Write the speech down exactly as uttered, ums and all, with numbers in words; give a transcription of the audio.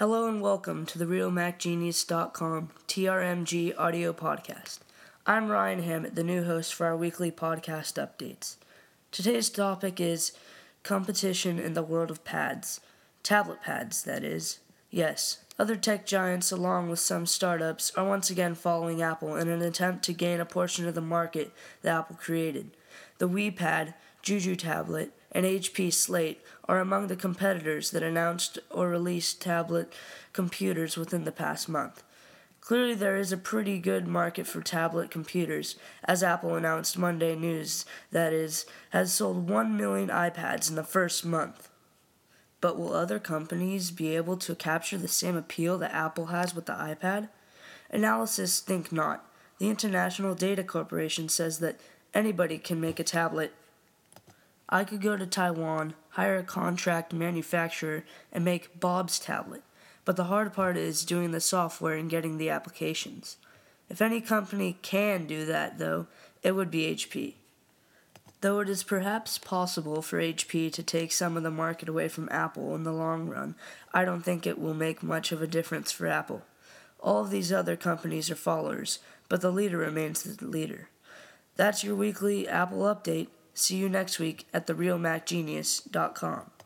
Hello and welcome to the Real Mac Genius dot com T R M G audio podcast. I'm Ryan Hammett, the new host for our weekly podcast updates. Today's topic is competition in the world of pads. Tablet pads, that is. Yes, other tech giants along with some startups are once again following Apple in an attempt to gain a portion of the market that Apple created. The WePad, Juju Tablet, and H P Slate are among the competitors that announced or released tablet computers within the past month. Clearly there is a pretty good market for tablet computers, as Apple announced Monday news that is, has sold one million iPads in the first month. But will other companies be able to capture the same appeal that Apple has with the iPad? Analysts think not. The International Data Corporation says that anybody can make a tablet. I could go to Taiwan, hire a contract manufacturer, and make Bob's tablet. But the hard part is doing the software and getting the applications. If any company can do that, though, it would be H P. Though it is perhaps possible for H P to take some of the market away from Apple in the long run, I don't think it will make much of a difference for Apple. All of these other companies are followers, but the leader remains the leader. That's your weekly Apple update. See you next week at the Real Mac Genius dot com.